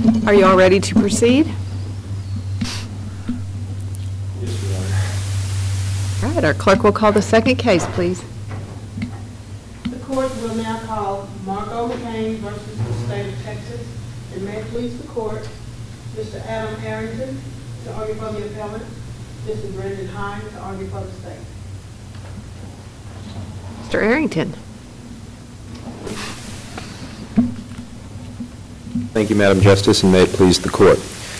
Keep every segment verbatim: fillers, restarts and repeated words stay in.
Are you all ready to proceed? Yes, Your Honor. All right, our clerk will call the second case, please. The court will now call Marco McCain versus the State of Texas. And may it please the court, Mister Adam Arrington to argue for the appellant, Mister Brendan Hines to argue for the state. Mister Arrington. Thank you, Madam Justice, and may it please the court.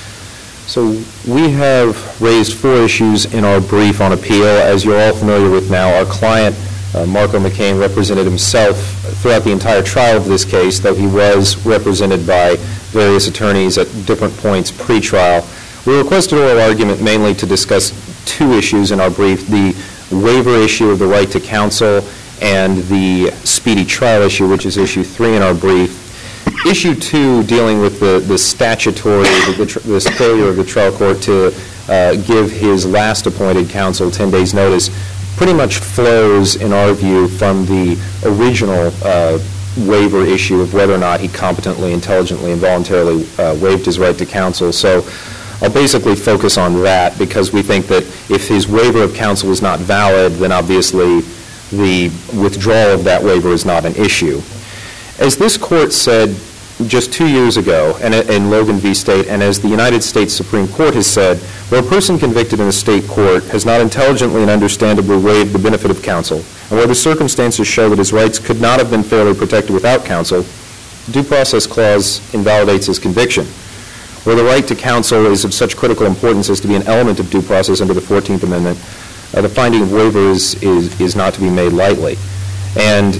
So we have raised four issues in our brief on appeal. As you're all familiar with now, our client, uh, Marco McCain, represented himself throughout the entire trial of this case, though he was represented by various attorneys at different points pre-trial. We requested oral argument mainly to discuss two issues in our brief, the waiver issue of the right to counsel and the speedy trial issue, which is issue three in our brief. Issue two, dealing with the, the statutory, the, the, the failure of the trial court to uh, give his last appointed counsel ten days notice, pretty much flows, in our view, from the original uh, waiver issue of whether or not he competently, intelligently, and voluntarily uh, waived his right to counsel. So I'll basically focus on that because we think that if his waiver of counsel is not valid, then obviously the withdrawal of that waiver is not an issue. As this court said just two years ago and in Logan v. State, and as the United States Supreme Court has said, where a person convicted in a state court has not intelligently and understandably waived the benefit of counsel, and where the circumstances show that his rights could not have been fairly protected without counsel, the due process clause invalidates his conviction. Where the right to counsel is of such critical importance as to be an element of due process under the fourteenth Amendment, uh, the finding of waivers is, is not to be made lightly. And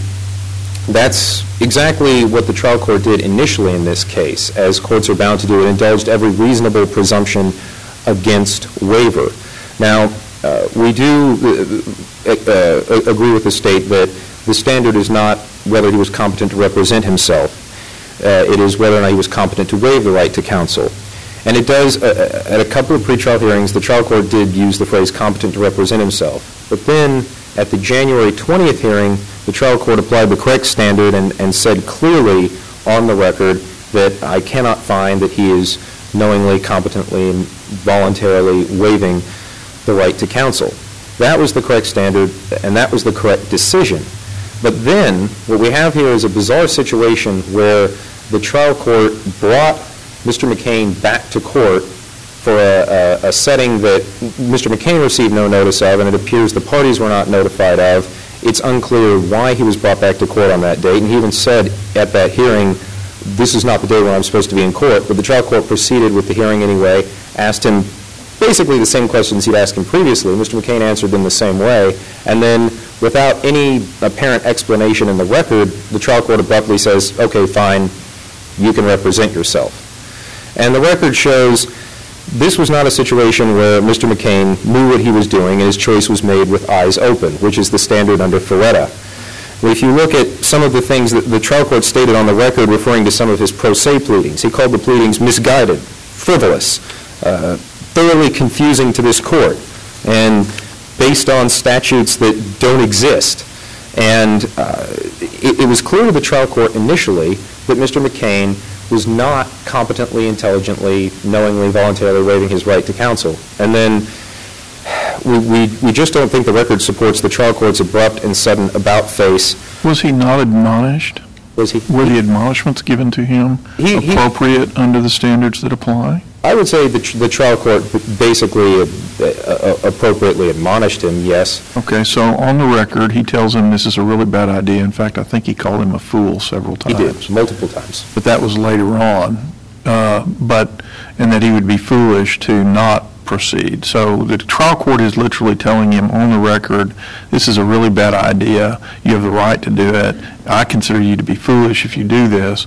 that's exactly what the trial court did initially in this case, as courts are bound to do. It indulged every reasonable presumption against waiver. Now, uh, we do uh, uh, agree with the state that the standard is not whether he was competent to represent himself. Uh, it is whether or not he was competent to waive the right to counsel. And it does, uh, at a couple of pretrial hearings, the trial court did use the phrase competent to represent himself. But then, at the January twentieth hearing, the trial court applied the correct standard and, and said clearly on the record that I cannot find that he is knowingly, competently, and voluntarily waiving the right to counsel. That was the correct standard, and that was the correct decision. But then, what we have here is a bizarre situation where the trial court brought Mister McCain back to court for a, a, a setting that Mister McCain received no notice of, and it appears the parties were not notified of. It's unclear why he was brought back to court on that date, and he even said at that hearing, this is not the day when I'm supposed to be in court, but the trial court proceeded with the hearing anyway, asked him basically the same questions he'd asked him previously. Mister McCain answered them the same way, and then without any apparent explanation in the record, the trial court abruptly says, okay, fine, you can represent yourself. And the record shows this was not a situation where Mister McCain knew what he was doing and his choice was made with eyes open, which is the standard under Ferretta. If you look at some of the things that the trial court stated on the record referring to some of his pro se pleadings, he called the pleadings misguided, frivolous, uh, thoroughly confusing to this court, and based on statutes that don't exist. And uh, it, it was clear to the trial court initially that Mister McCain was not competently, intelligently, knowingly, voluntarily waiving his right to counsel. And then we, we, we just don't think the record supports the trial court's abrupt and sudden about-face. Was he not admonished? Was he? Were the admonishments given to him he, appropriate he, under the standards that apply? I would say the, tr the trial court basically uh, uh, appropriately admonished him, yes. Okay, so on the record, he tells him this is a really bad idea. In fact, I think he called him a fool several times. He did, multiple times. But that was later on, uh, but, and that he would be foolish to not proceed. So the trial court is literally telling him on the record, this is a really bad idea. You have the right to do it. I consider you to be foolish if you do this.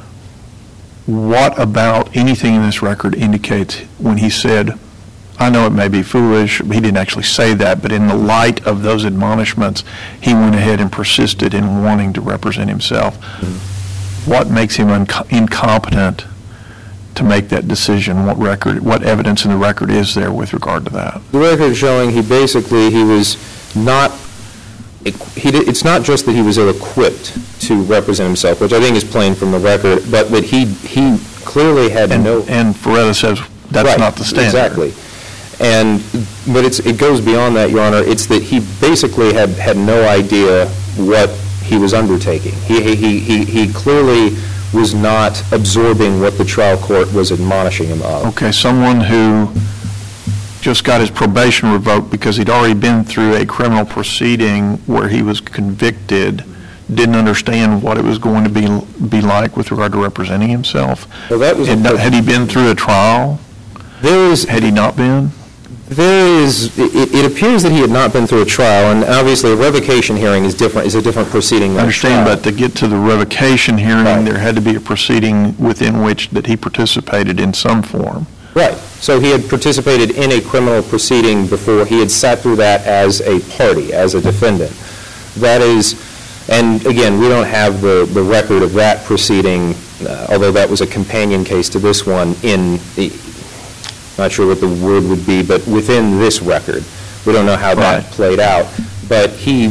What about anything in this record indicates when he said, I know it may be foolish, he didn't actually say that, but in the light of those admonishments, he went ahead and persisted in wanting to represent himself. Mm-hmm. What makes him incompetent to make that decision? What record, what evidence in the record is there with regard to that? The record is showing he basically, he was not, he did, it's not just that he was ill-equipped to represent himself, which I think is plain from the record, but that he, he clearly had And, no... and Ferretta says that's Right, not the standard. Exactly. And, but it's, it goes beyond that, Your Honor. It's that he basically had, had no idea what he was undertaking. He, he, he, he clearly was not absorbing what the trial court was admonishing him of. Okay, someone who just got his probation revoked because he'd already been through a criminal proceeding where he was convicted, didn't understand what it was going to be be like with regard to representing himself. Well, that was a- had, had he been through a trial? There is, Had he not been? there is, it, it appears that he had not been through a trial, and obviously a revocation hearing is different, is a different proceeding I than a understand, trial. but to get to the revocation hearing, Right. there had to be a proceeding within which that he participated in some form. Right. So he had participated in a criminal proceeding before. He had sat through that as a party, as a defendant. That is, and again, we don't have the, the record of that proceeding, uh, although that was a companion case to this one in the, not sure what the word would be, but within this record. We don't know how that Right. played out. But he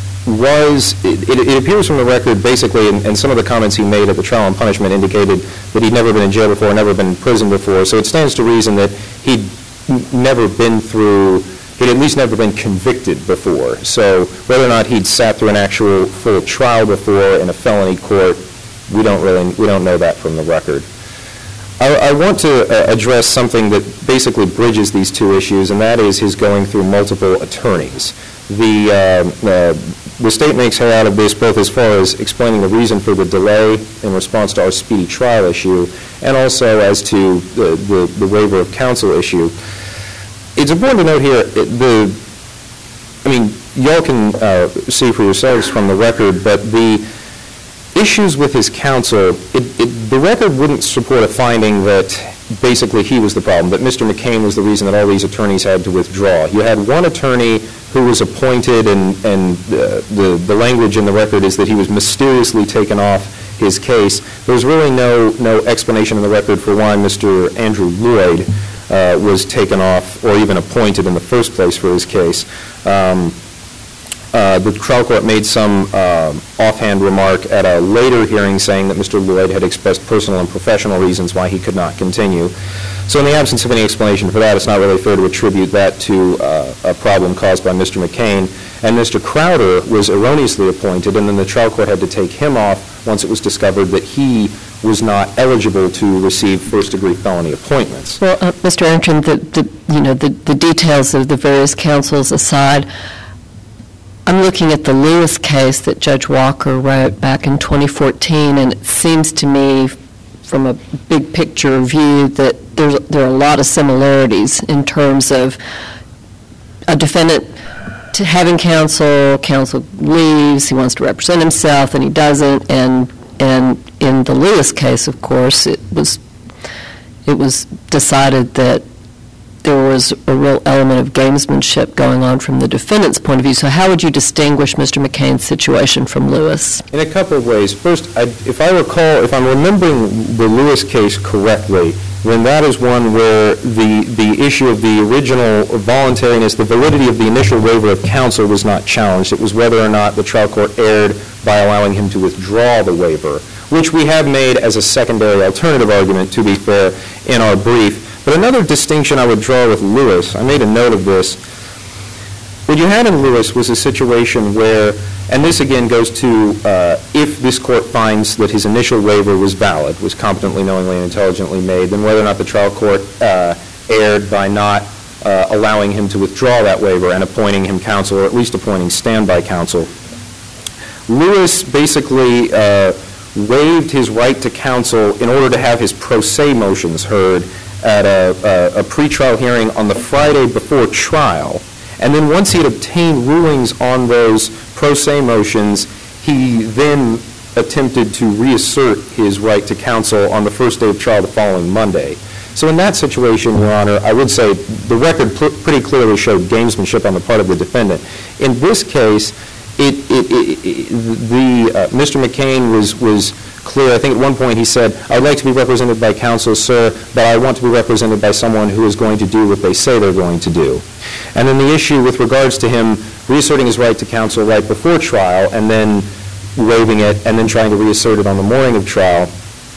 was, it, it appears from the record basically, and, and some of the comments he made at the trial and punishment indicated that he'd never been in jail before, never been in prison before, so it stands to reason that he'd n- never been through, he'd at least never been convicted before. So whether or not he'd sat through an actual full trial before in a felony court, we don't really, we don't know that from the record. I, I want to uh, address something that basically bridges these two issues, and that is his going through multiple attorneys. The, uh, uh, the state makes hay out of this both as far as explaining the reason for the delay in response to our speedy trial issue, and also as to the, the, the waiver of counsel issue. It's important to note here, it, the, I mean, y'all can uh, see for yourselves from the record, but the issues with his counsel, it, it, the record wouldn't support a finding that basically he was the problem, that Mister McCain was the reason that all these attorneys had to withdraw. You had one attorney who was appointed, and, and uh, the, the language in the record is that he was mysteriously taken off his case. There's really no, no explanation in the record for why Mister Andrew Lloyd uh, was taken off or even appointed in the first place for his case. Um, Uh, the trial court made some uh, offhand remark at a later hearing saying that Mister Lloyd had expressed personal and professional reasons why he could not continue. So in the absence of any explanation for that, it's not really fair to attribute that to uh, a problem caused by Mister McCain. And Mister Crowder was erroneously appointed, and then the trial court had to take him off once it was discovered that he was not eligible to receive first-degree felony appointments. Well, uh, Mister Arrington, the, the, you know, the, the details of the various counsels aside, I'm looking at the Lewis case that Judge Walker wrote back in twenty fourteen, and it seems to me, from a big picture view, that there's, there are a lot of similarities in terms of a defendant to having counsel, counsel leaves, he wants to represent himself, and he doesn't, and and in the Lewis case, of course, it was it was decided that there was a real element of gamesmanship going on from the defendant's point of view. So how would you distinguish Mister McCain's situation from Lewis? In a couple of ways. First, I, if I recall, if I'm remembering the Lewis case correctly, then that is one where the, the issue of the original voluntariness, the validity of the initial waiver of counsel was not challenged. It was whether or not the trial court erred by allowing him to withdraw the waiver, which we have made as a secondary alternative argument, to be fair, in our brief. But another distinction I would draw with Lewis, I made a note of this, what you had in Lewis was a situation where, and this again goes to uh, if this court finds that his initial waiver was valid, was competently, knowingly, and intelligently made, then whether or not the trial court uh, erred by not uh, allowing him to withdraw that waiver and appointing him counsel, or at least appointing standby counsel. Lewis basically uh, waived his right to counsel in order to have his pro se motions heard at a, a, a pretrial hearing on the Friday before trial. And then once he had obtained rulings on those pro se motions, he then attempted to reassert his right to counsel on the first day of trial the following Monday. So in that situation, Your Honor, I would say the record pl- pretty clearly showed gamesmanship on the part of the defendant. In this case, it, it, it, it, the uh, Mister McCain was was clear. I think at one point he said, "I'd like to be represented by counsel, sir, but I want to be represented by someone who is going to do what they say they're going to do." And then the issue with regards to him reasserting his right to counsel right before trial and then waiving it and then trying to reassert it on the morning of trial,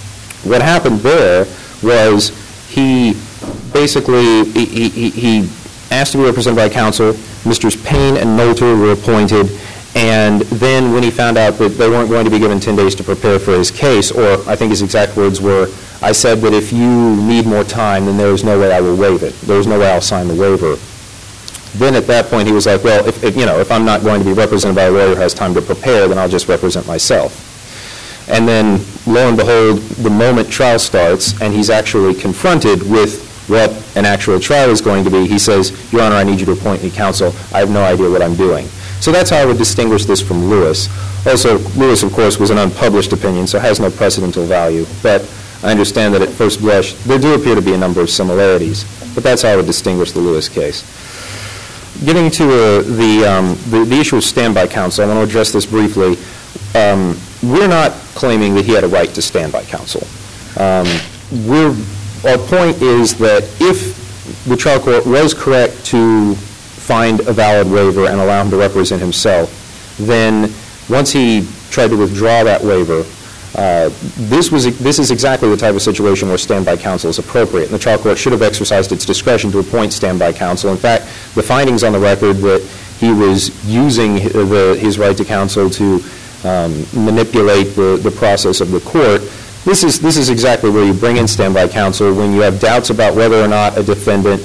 What happened there was he basically, he, he, he asked to be represented by counsel. Misters Payne and Noelter were appointed, and then when he found out that they weren't going to be given ten days to prepare for his case, or I think his exact words were, I said that if you need more time, then there is no way I will waive it. There is no way I'll sign the waiver. Then at that point he was like, well, if, if, you know, if I'm not going to be represented by a lawyer who has time to prepare, then I'll just represent myself. And then, lo and behold, the moment trial starts and he's actually confronted with what an actual trial is going to be, he says, Your Honor, I need you to appoint me counsel. I have no idea what I'm doing. So that's how I would distinguish this from Lewis. Also, Lewis, of course, was an unpublished opinion, so has no precedental value. But I understand that at first blush, there do appear to be a number of similarities. But that's how I would distinguish the Lewis case. Getting to uh, the, um, the, the issue of standby counsel, I want to address this briefly. Um, we're not claiming that he had a right to standby counsel. Um, we're, our point is that if the trial court was correct to find a valid waiver and allow him to represent himself, then once he tried to withdraw that waiver, uh, this was this is exactly the type of situation where standby counsel is appropriate. And the trial court should have exercised its discretion to appoint standby counsel. In fact, the findings on the record that he was using the, his right to counsel to um, manipulate the, the process of the court, this is this is exactly where you bring in standby counsel when you have doubts about whether or not a defendant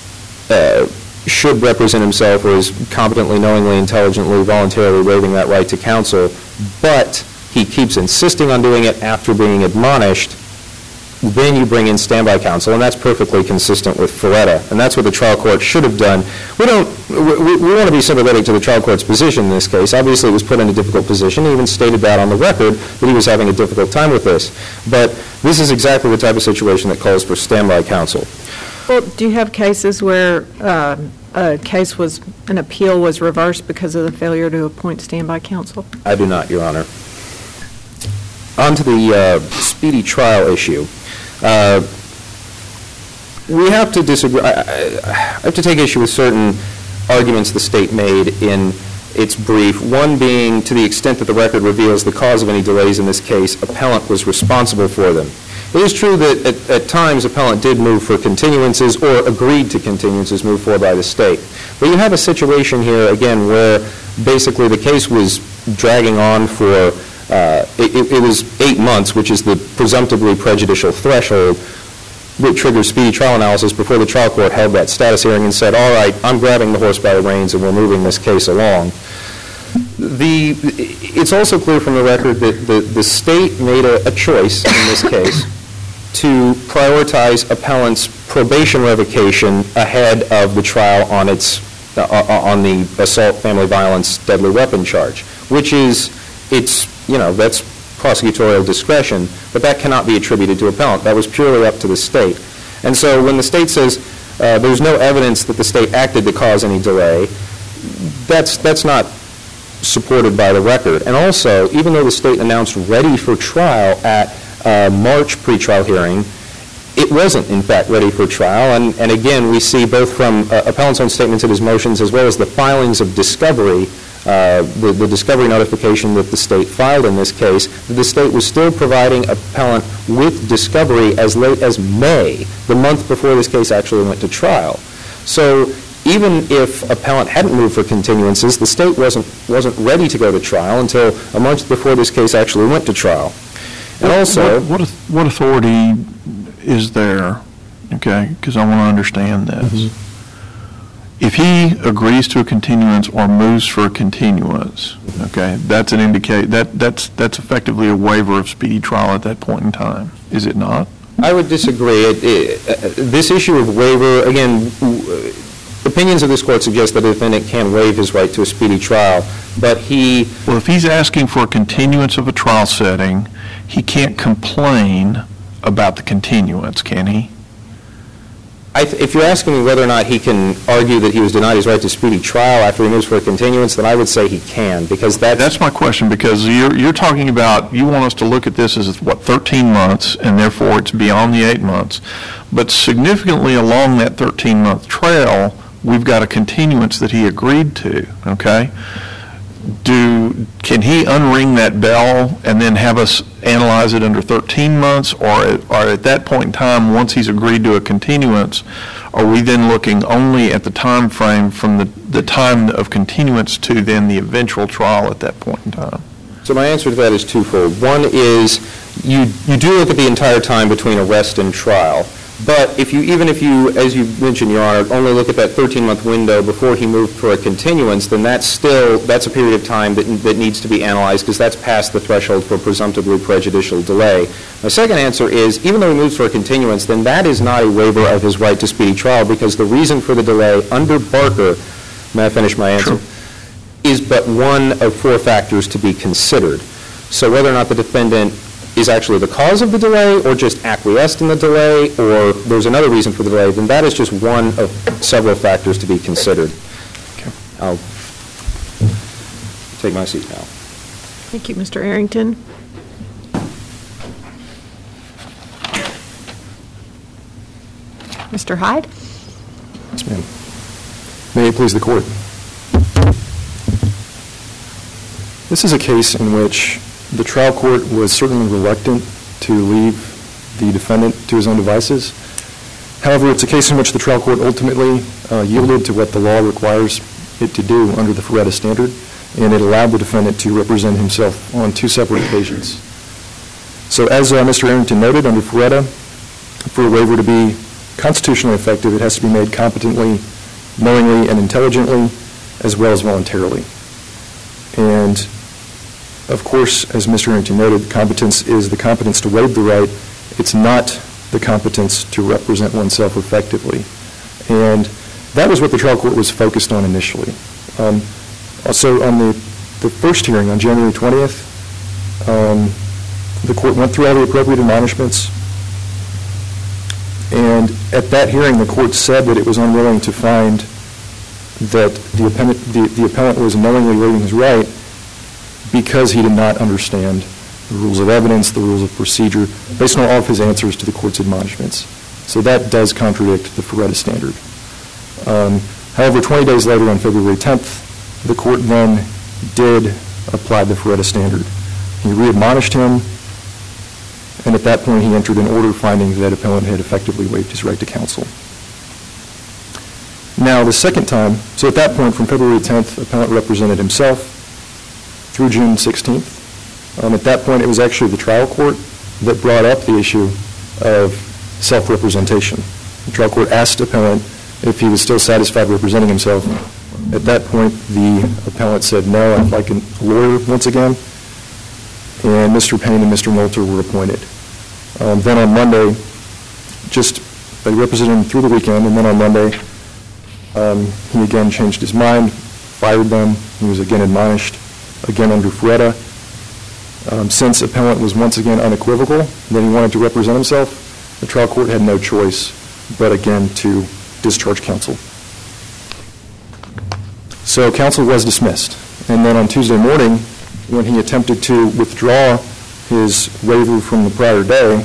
uh, should represent himself or is competently, knowingly, intelligently, voluntarily waiving that right to counsel, but he keeps insisting on doing it after being admonished, then you bring in standby counsel, and that's perfectly consistent with Ferretta, and that's what the trial court should have done. We don't, we, we want to be sympathetic to the trial court's position in this case. Obviously, it was put in a difficult position. He even stated that on the record, that he was having a difficult time with this. But this is exactly the type of situation that calls for standby counsel. Well, do you have cases where uh, a case was, an appeal was reversed because of the failure to appoint standby counsel? I do not, Your Honor. On to the uh, speedy trial issue. Uh, we have to disagree. I, I, I have to take issue with certain arguments the State made in its brief, one being to the extent that the record reveals the cause of any delays in this case, appellant was responsible for them. It is true that at, at times appellant did move for continuances or agreed to continuances moved forward by the State. But you have a situation here, again, where basically the case was dragging on for Uh, it, it was eight months, which is the presumptively prejudicial threshold that triggers speedy trial analysis before the trial court held that status hearing and said, all right, I'm grabbing the horse by the reins and we're moving this case along. The, it's also clear from the record that the, the State made a, a choice in this case to prioritize appellant's probation revocation ahead of the trial on its uh, on the assault, family violence, deadly weapon charge, which is, it's you know, that's prosecutorial discretion, but that cannot be attributed to appellant. That was purely up to the State. And so when the State says uh, there's no evidence that the State acted to cause any delay, that's, that's not supported by the record. And also, even though the State announced ready for trial at uh, March pretrial hearing, it wasn't, in fact, ready for trial. And, and again, we see both from uh, appellant's own statements in his motions as well as the filings of discovery, Uh, the, the discovery notification that the State filed in this case, that the State was still providing appellant with discovery as late as May, the month before this case actually went to trial. So even if appellant hadn't moved for continuances, the State wasn't, wasn't ready to go to trial until a month before this case actually went to trial. And what, also... What, what, what authority is there, okay, because I want to understand this. Mm-hmm. If he agrees to a continuance or moves for a continuance, okay, that's an indicate that that's that's effectively a waiver of speedy trial at that point in time, is it not? I would disagree. It, it, uh, this issue of waiver, again, w- opinions of this court suggest that the defendant can waive his right to a speedy trial, but he... Well, if he's asking for a continuance of a trial setting, he can't complain about the continuance, can he? I th- if you're asking me whether or not he can argue that he was denied his right to speedy trial after he moves for a continuance, then I would say he can, because that's... That's my question, because you're, you're talking about, you want us to look at this as, what, thirteen months, and therefore it's beyond the eight months. But significantly along that thirteen-month trail, we've got a continuance that he agreed to, okay? do, can he unring that bell and then have us analyze it under thirteen months? Or at, or at that point in time, once he's agreed to a continuance, are we then looking only at the time frame from the, the time of continuance to then the eventual trial at that point in time? So my answer to that is twofold. One is you, you do look at the entire time between arrest and trial. But if you, even if you, as you mentioned, Your Honor, only look at that thirteen-month window before he moved for a continuance, then that's still, that's a period of time that, that needs to be analyzed because that's past the threshold for presumptively prejudicial delay. My second answer is, even though he moves for a continuance, then that is not a waiver of his right to speedy trial because the reason for the delay under Barker, may I finish my answer, Sure. is but one of four factors to be considered. So whether or not the defendant is actually the cause of the delay or just acquiesced in the delay or there's another reason for the delay, then that is just one of several factors to be considered. Okay. I'll take my seat now. Thank you, Mister Arrington. Mister Hyde? Yes, ma'am. May it please the Court. This is a case in which the trial court was certainly reluctant to leave the defendant to his own devices. However, it's a case in which the trial court ultimately uh, yielded to what the law requires it to do under the Ferretta standard, and it allowed the defendant to represent himself on two separate occasions. So as uh, Mister Arrington noted, under Ferretta, for a waiver to be constitutionally effective, it has to be made competently, knowingly, and intelligently, as well as voluntarily. And of course, as Mister Arrington noted, competence is the competence to waive the right. It's not the competence to represent oneself effectively. And that was what the trial court was focused on initially. Um, also, on the, the first hearing on January twentieth, um, the court went through all the appropriate admonishments. And at that hearing, the court said that it was unwilling to find that the appellant, the, the appellant was knowingly waiving his right because he did not understand the rules of evidence, the rules of procedure, based on all of his answers to the court's admonishments. So that does contradict the Ferretta standard. Um, however, twenty days later, on February tenth, the court then did apply the Ferretta standard. He re-admonished him, and at that point he entered an order finding that appellant had effectively waived his right to counsel. Now, the second time, so at that point, from February tenth, appellant represented himself through June sixteenth. Um, at that point, it was actually the trial court that brought up the issue of self-representation. The trial court asked appellant if he was still satisfied representing himself. At that point, the appellant said, no, I'd like a lawyer once again. And Mister Payne and Mister Moulter were appointed. Um, then on Monday, just, they represented him through the weekend, and then on Monday, um, he again changed his mind, fired them. He was again admonished, again under Ferretta. Um, since appellant was once again unequivocal that he wanted to represent himself, the trial court had no choice but again to discharge counsel. So counsel was dismissed. And then on Tuesday morning, when he attempted to withdraw his waiver from the prior day,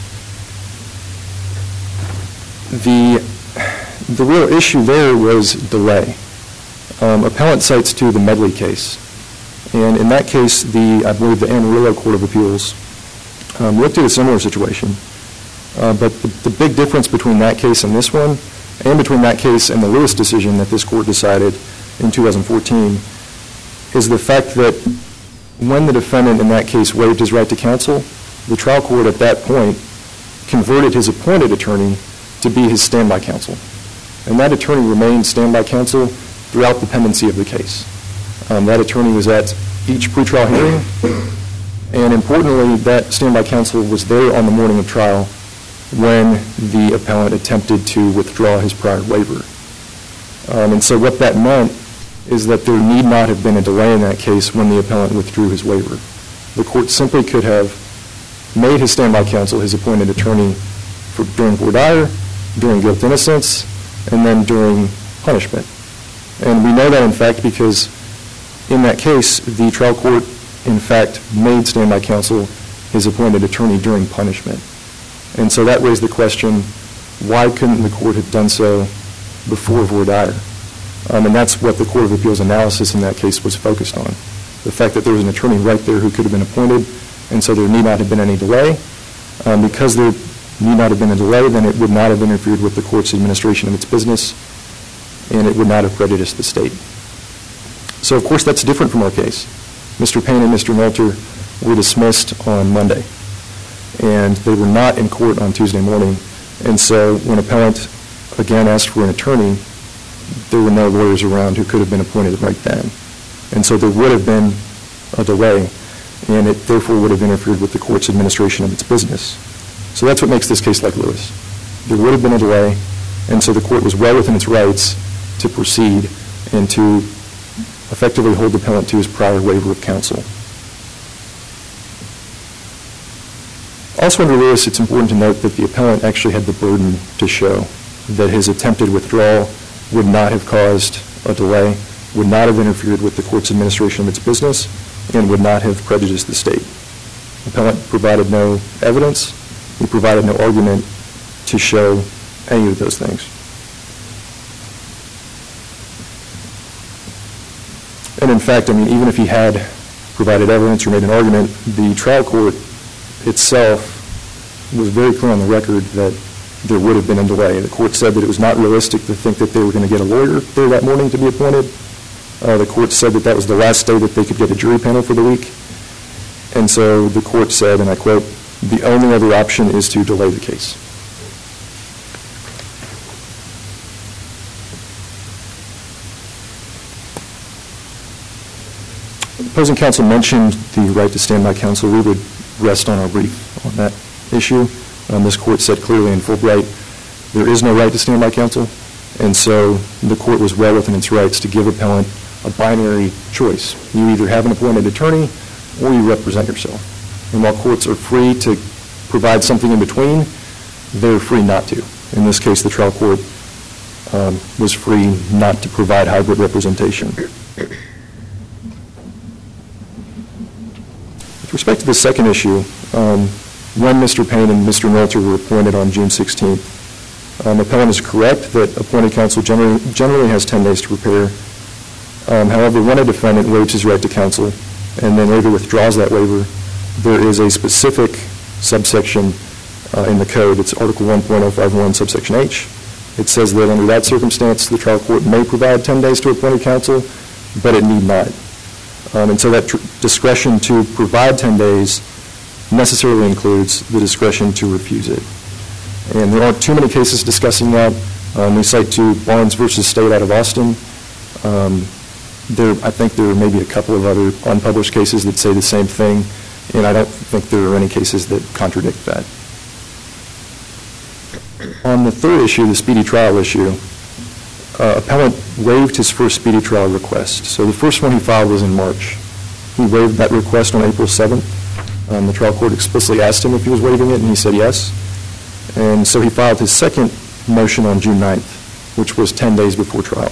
the, the real issue there was delay. Um, appellant cites to the Medley case. And in that case, the, I believe the Amarillo Court of Appeals um, looked at a similar situation. Uh, but the, the big difference between that case and this one, and between that case and the Lewis decision that this court decided in two thousand fourteen, is the fact that when the defendant in that case waived his right to counsel, the trial court at that point converted his appointed attorney to be his standby counsel. And that attorney remained standby counsel throughout the pendency of the case. Um, that attorney was at each pretrial hearing, and importantly, that standby counsel was there on the morning of trial when the appellant attempted to withdraw his prior waiver. Um, and so what that meant is that there need not have been a delay in that case when the appellant withdrew his waiver. The court simply could have made his standby counsel his appointed attorney for, during voir dire, during guilt innocence, and then during punishment. And we know that, in fact, because in that case, the trial court, in fact, made standby counsel his appointed attorney during punishment. And so that raised the question, why couldn't the court have done so before voir dire? Um, and that's what the Court of Appeals analysis in that case was focused on. the fact that there was an attorney right there who could have been appointed, and so there need not have been any delay. Um, because there need not have been a delay, then it would not have interfered with the court's administration of its business, and it would not have prejudiced the state. So, of course, that's different from our case. Mister Payne and Mister Melter were dismissed on Monday, and they were not in court on Tuesday morning. And so when appellant again asked for an attorney, there were no lawyers around who could have been appointed right then. And so there would have been a delay, and it therefore would have interfered with the court's administration of its business. So that's what makes this case like Lewis. There would have been a delay, and so the court was well within its rights to proceed and to effectively hold the appellant to his prior waiver of counsel. Also under Lewis, it's important to note that the appellant actually had the burden to show that his attempted withdrawal would not have caused a delay, would not have interfered with the court's administration of its business, and would not have prejudiced the state. The appellant provided no evidence. He provided no argument to show any of those things. And in fact, I mean, even if he had provided evidence or made an argument, the trial court itself was very clear on the record that there would have been a delay. The court said that it was not realistic to think that they were going to get a lawyer there that morning to be appointed. Uh, the court said that that was the last day that they could get a jury panel for the week. And so the court said, and I quote, "The only other option is to delay the case." The opposing counsel mentioned the right to stand by counsel. We would rest on our brief on that issue. Um, this court said clearly in Fulbright there is no right to stand by counsel, and so the court was well within its rights to give appellant a binary choice. You either have an appointed attorney or you represent yourself. And while courts are free to provide something in between, they're free not to. In this case, the trial court um, was free not to provide hybrid representation. With respect to the second issue, um, when Mister Payne and Mister Melter were appointed on June sixteenth, um, appellant is correct that appointed counsel generally, generally has ten days to prepare. Um, however, when a defendant waives his right to counsel and then later withdraws that waiver, there is a specific subsection uh, in the code. It's Article one point oh five one, subsection H. It says that under that circumstance, the trial court may provide ten days to appointed counsel, but it need not. Um, and so that tr- discretion to provide ten days necessarily includes the discretion to refuse it. And there aren't too many cases discussing that. Um, we cite to Barnes versus State out of Austin. Um, there, I think there may be a couple of other unpublished cases that say the same thing, and I don't think there are any cases that contradict that. On the third issue, the speedy trial issue, uh, appellant waived his first speedy trial request. So the first one he filed was in March. He waived that request on April seventh. Um, the trial court explicitly asked him if he was waiving it, and he said yes. And so he filed his second motion on June ninth, which was ten days before trial.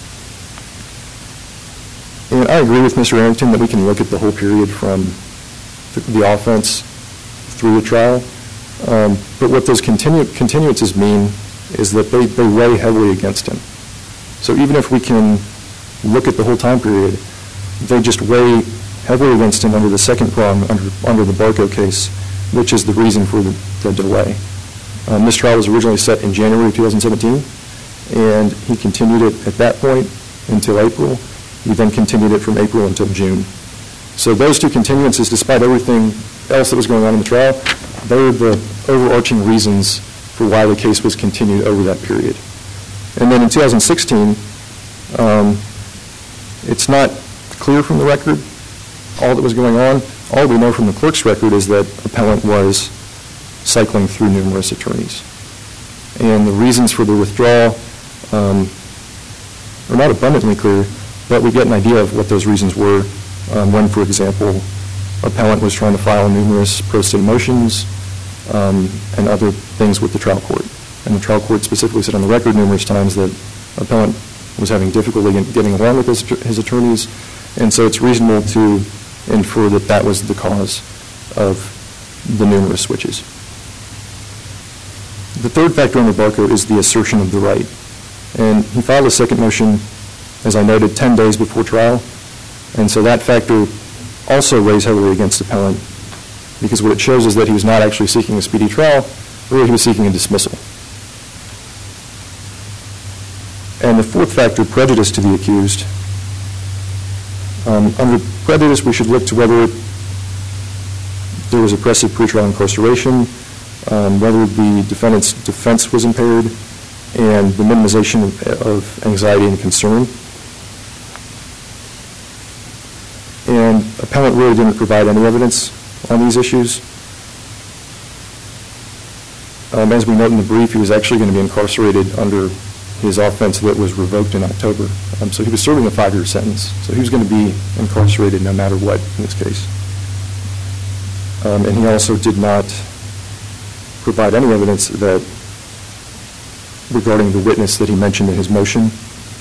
And I agree with Mister Arrington that we can look at the whole period from the, the offense through the trial. Um, but what those continu- continuances mean is that they, they weigh heavily against him. So even if we can look at the whole time period, they just weigh heavily against him under the second prong, under, under the Barco case, which is the reason for the, the delay. Um, this trial was originally set in January of two thousand seventeen, and he continued it at that point until April. He then continued it from April until June. So those two continuances, despite everything else that was going on in the trial, they were the overarching reasons for why the case was continued over that period. And then in two thousand sixteen, um, it's not clear from the record all that was going on. All we know from the clerk's record is that appellant was cycling through numerous attorneys. And the reasons for the withdrawal um, are not abundantly clear, but we get an idea of what those reasons were um, when, for example, appellant was trying to file numerous pro se motions um, and other things with the trial court. And the trial court specifically said on the record numerous times that appellant was having difficulty in getting along with his, his attorneys, and so it's reasonable to infer that that was the cause of the numerous switches. The third factor on the Barco is the assertion of the right. And he filed a second motion, as I noted, ten days before trial. And so that factor also weighs heavily against appellant, because what it shows is that he was not actually seeking a speedy trial, really he was seeking a dismissal. And the fourth factor, prejudice to the accused. Um, under prejudice, we should look to whether there was oppressive pretrial incarceration, um, whether the defendant's defense was impaired, and the minimization of, of anxiety and concern. And appellant really didn't provide any evidence on these issues. Um, as we note in the brief, he was actually going to be incarcerated under his offense that was revoked in October. Um, so he was serving a five-year sentence. So he was going to be incarcerated no matter what in this case. Um, and he also did not provide any evidence that regarding the witness that he mentioned in his motion.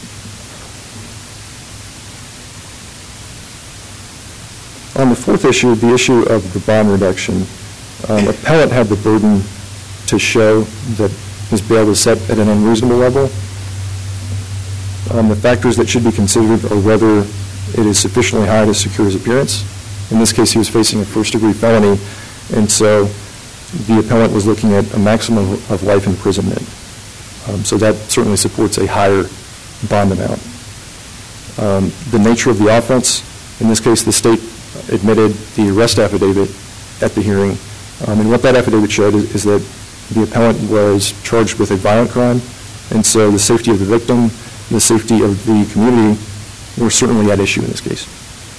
On the fourth issue, the issue of the bond reduction, um, appellant had the burden to show that his bail was set at an unreasonable level. Um, the factors that should be considered are whether it is sufficiently high to secure his appearance. In this case, he was facing a first-degree felony, and so the appellant was looking at a maximum of life imprisonment. Um, so that certainly supports a higher bond amount. Um, the nature of the offense, in this case, the state admitted the arrest affidavit at the hearing, um, and what that affidavit showed is, is that the appellant was charged with a violent crime, and so the safety of the victim, the safety of the community were certainly at issue in this case.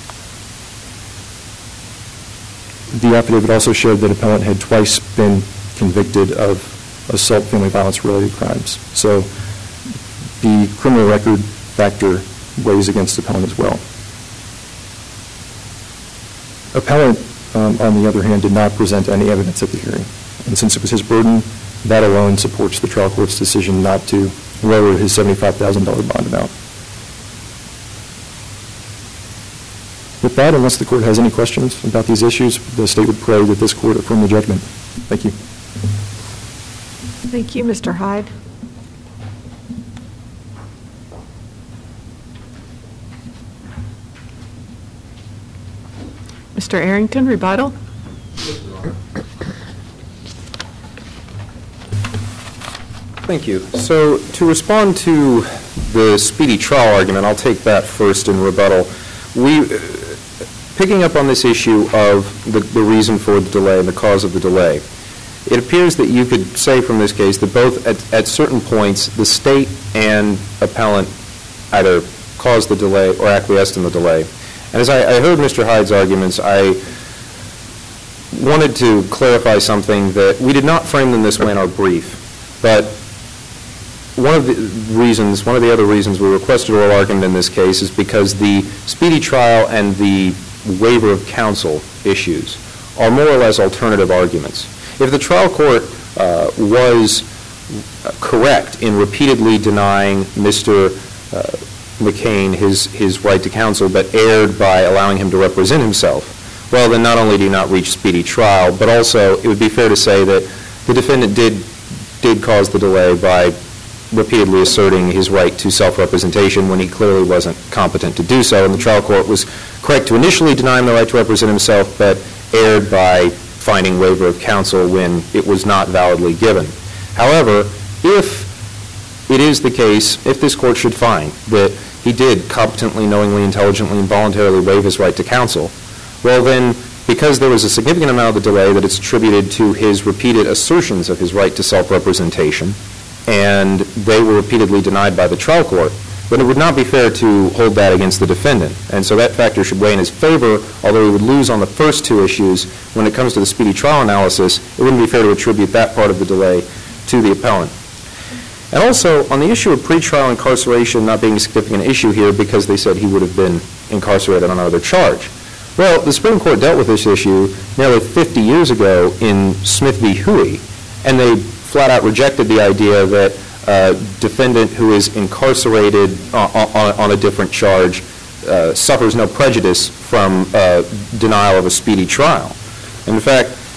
The affidavit also showed that appellant had twice been convicted of assault, family violence-related crimes. So the criminal record factor weighs against the appellant as well. Appellant, um, on the other hand, did not present any evidence at the hearing. And since it was his burden, that alone supports the trial court's decision not to lower his seventy-five thousand dollars bond amount. With that, unless the court has any questions about these issues, the state would pray that this court affirm the judgment. Thank you. Thank you, Mister Hyde. Mister Arrington, rebuttal? Thank you. So to respond to the speedy trial argument, I'll take that first in rebuttal. We, uh, picking up on this issue of the, the reason for the delay and the cause of the delay, it appears that you could say from this case that both at, at certain points the state and appellant either caused the delay or acquiesced in the delay. And as I, I heard Mister Hyde's arguments, I wanted to clarify something that we did not frame them this way in our brief, but one of the reasons, one of the other reasons we requested oral argument in this case is because the speedy trial and the waiver of counsel issues are more or less alternative arguments. If the trial court uh, was correct in repeatedly denying Mister Uh, McCain his, his right to counsel, but erred by allowing him to represent himself, well, then not only do you not reach speedy trial, but also it would be fair to say that the defendant did, did cause the delay by repeatedly asserting his right to self-representation when he clearly wasn't competent to do so, and the trial court was correct to initially deny him the right to represent himself, but erred by finding waiver of counsel when it was not validly given. However, if it is the case, if this court should find that he did competently, knowingly, intelligently, and voluntarily waive his right to counsel, well then, because there was a significant amount of the delay that it's attributed to his repeated assertions of his right to self-representation, and they were repeatedly denied by the trial court, then it would not be fair to hold that against the defendant. And so that factor should weigh in his favor, although he would lose on the first two issues. When it comes to the speedy trial analysis, it wouldn't be fair to attribute that part of the delay to the appellant. And also, on the issue of pretrial incarceration not being a significant issue here because they said he would have been incarcerated on another charge. Well, the Supreme Court dealt with this issue nearly fifty years ago in Smith v. Huey, and they flat out rejected the idea that a defendant who is incarcerated on, on, on a different charge uh, suffers no prejudice from uh, denial of a speedy trial. And in fact,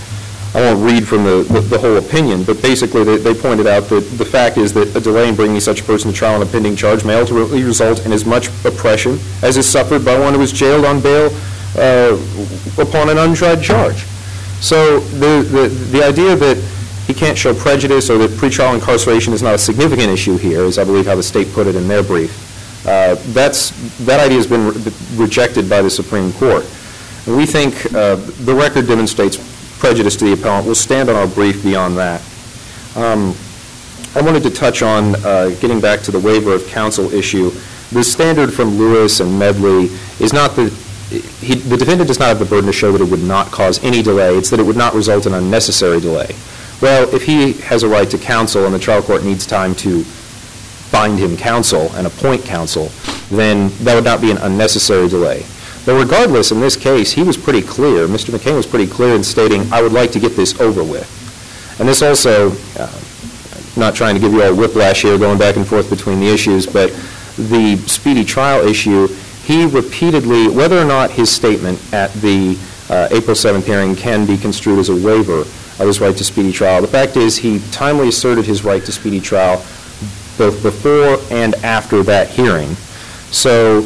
I won't read from the, the, the whole opinion, but basically they, they pointed out that the fact is that a delay in bringing such a person to trial on a pending charge may ultimately result in as much oppression as is suffered by one who is jailed on bail uh, upon an untried charge. So the, the, the idea that he can't show prejudice or that pretrial incarceration is not a significant issue here, is I believe how the state put it in their brief, uh, that's, that idea has been re rejected by the Supreme Court. And we think uh, the record demonstrates prejudice to the appellant. We'll stand on our brief beyond that. Um, I wanted to touch on, uh, getting back to the waiver of counsel issue, the standard from Lewis and Medley is not that he, the defendant does not have the burden to show that it would not cause any delay. It's that it would not result in unnecessary delay. Well, if he has a right to counsel and the trial court needs time to find him counsel and appoint counsel, then that would not be an unnecessary delay. But regardless, in this case, he was pretty clear, Mister McCain was pretty clear in stating, I would like to get this over with. And this also, uh, not trying to give you all whiplash here going back and forth between the issues, but the speedy trial issue, he repeatedly, whether or not his statement at the uh, April seventh hearing can be construed as a waiver of his right to speedy trial, the fact is he timely asserted his right to speedy trial both before and after that hearing. So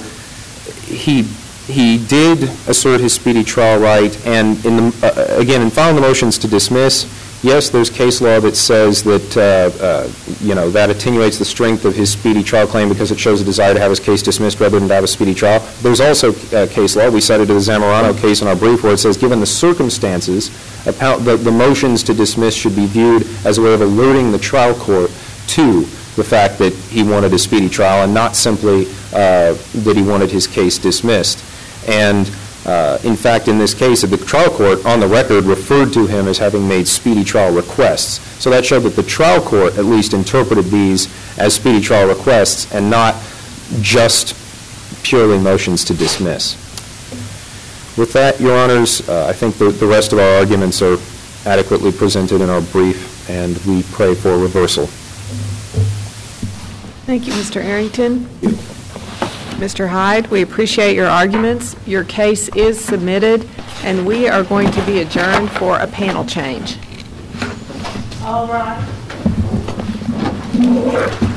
he He did assert his speedy trial right, and in the, uh, again, in filing the motions to dismiss, yes, there's case law that says that, uh, uh, you know, that attenuates the strength of his speedy trial claim because it shows a desire to have his case dismissed rather than to have a speedy trial. There's also uh, case law, we cited the Zamorano case in our brief, where it says, given the circumstances, the, the motions to dismiss should be viewed as a way of alerting the trial court to the fact that he wanted a speedy trial and not simply uh, that he wanted his case dismissed. And uh, in fact, in this case, the trial court, on the record, referred to him as having made speedy trial requests. So that showed that the trial court at least interpreted these as speedy trial requests and not just purely motions to dismiss. With that, Your Honors, uh, I think the, the rest of our arguments are adequately presented in our brief, and we pray for reversal. Thank you, Mister Arrington. Mister Hyde, we appreciate your arguments. Your case is submitted, and we are going to be adjourned for a panel change. All right.